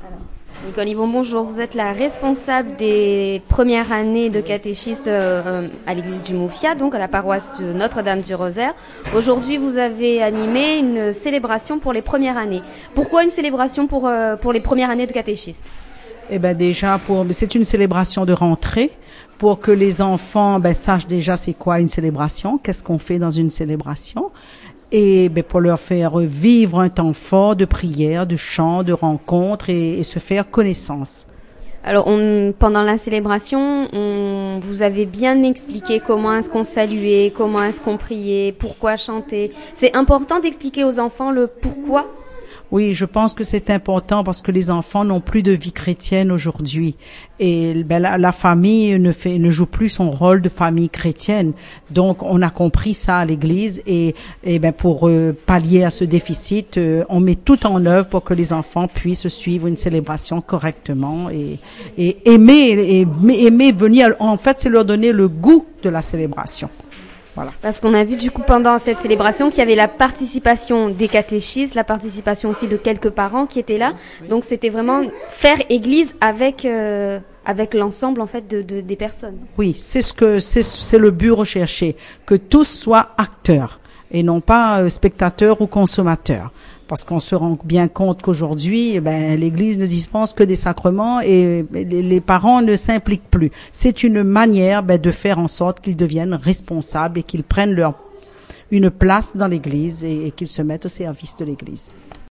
Nicole Yvon, bonjour. Vous êtes la responsable des premières années de catéchistes à l'église du Moufia, donc à la paroisse de Notre-Dame du Rosaire. Aujourd'hui, vous avez animé une célébration pour les premières années. Pourquoi une célébration pour les premières années de catéchistes? Eh ben déjà c'est une célébration de rentrée pour que les enfants sachent déjà c'est quoi une célébration, qu'est-ce qu'on fait dans une célébration. Et pour leur faire vivre un temps fort de prière, de chant, de rencontre et se faire connaissance. Alors, pendant la célébration, vous avez bien expliqué comment est-ce qu'on saluait, comment est-ce qu'on priait, pourquoi chanter. C'est important d'expliquer aux enfants le pourquoi. Oui, je pense que c'est important parce que les enfants n'ont plus de vie chrétienne aujourd'hui et la famille ne joue plus son rôle de famille chrétienne. Donc on a compris ça à l'église et pour pallier à ce déficit, on met tout en œuvre pour que les enfants puissent suivre une célébration correctement et aimer venir. En fait, c'est leur donner le goût de la célébration. Voilà. Parce qu'on a vu du coup pendant cette célébration qu'il y avait la participation des catéchistes, la participation aussi de quelques parents qui étaient là. Donc c'était vraiment faire église avec l'ensemble en fait des personnes. Oui, c'est le but recherché, que tous soient acteurs et non pas spectateurs ou consommateurs. Parce qu'on se rend bien compte qu'aujourd'hui, l'Église ne dispense que des sacrements et les parents ne s'impliquent plus. C'est une manière de faire en sorte qu'ils deviennent responsables et qu'ils prennent une place dans l'Église et qu'ils se mettent au service de l'Église.